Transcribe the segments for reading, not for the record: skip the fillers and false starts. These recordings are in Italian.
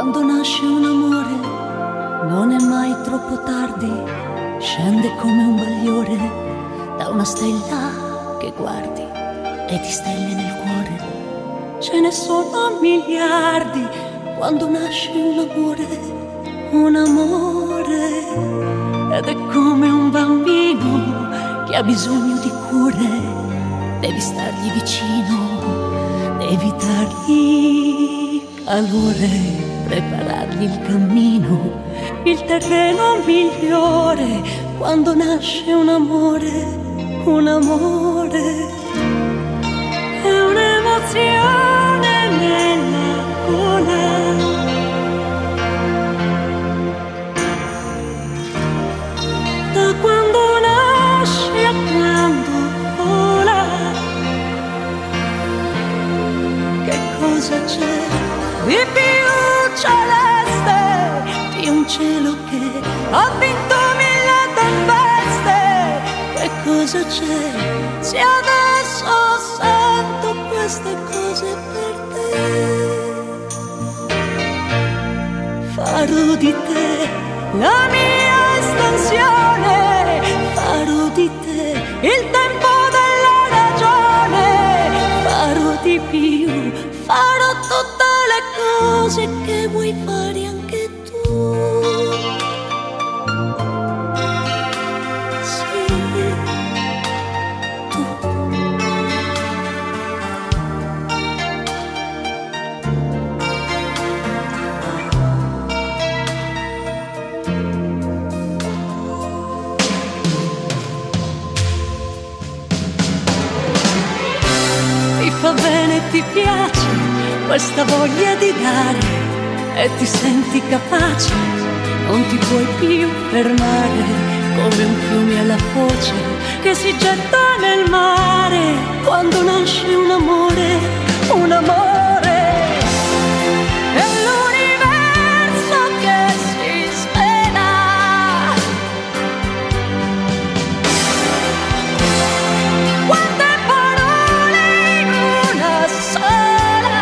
Quando nasce un amore non è mai troppo tardi, scende come un bagliore da una stella che guardi e di stelle nel cuore ce ne sono miliardi. Quando nasce un amore, ed è come un bambino che ha bisogno di cure, devi stargli vicino, devi dargli calore, preparargli il cammino, il terreno migliore. Quando nasce un amore è un'emozione nella gola. Da quando nasce a quando vola, che cosa c'è di più celeste di un cielo che ha vinto 1000 tempeste? Che cosa c'è se adesso sento queste cose per te? Farò di te la mia estensione, farò di te il tempo della ragione, farò di più, farò tutte le cose che vuoi fare anche tu. Sì, tu. Ti fa bene, ti piace questa voglia di dare e ti senti capace, non ti puoi più fermare, come un fiume alla foce che si getta nel mare. Quando nasce un amore è l'universo che si svela. Quante parole in una sola.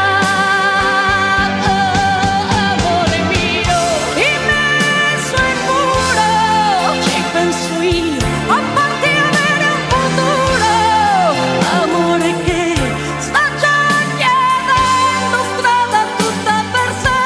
Amore mio, immenso e puro, ci penso io, appartiene un futuro. Amore che sta già chiedendo strada tutta per sé.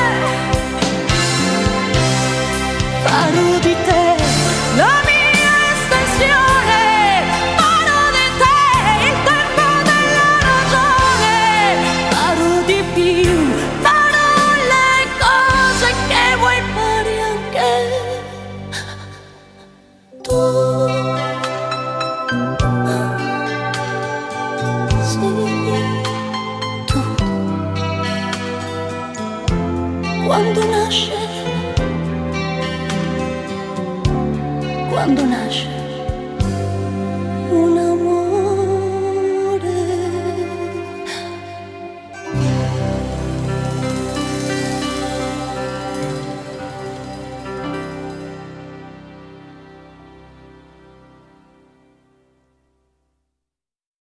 Farò di te la mia estensione, farò di te il tempo della ragione, farò di più, farò le cose che vuoi fare anche tu. Sì, tu. Quando nasce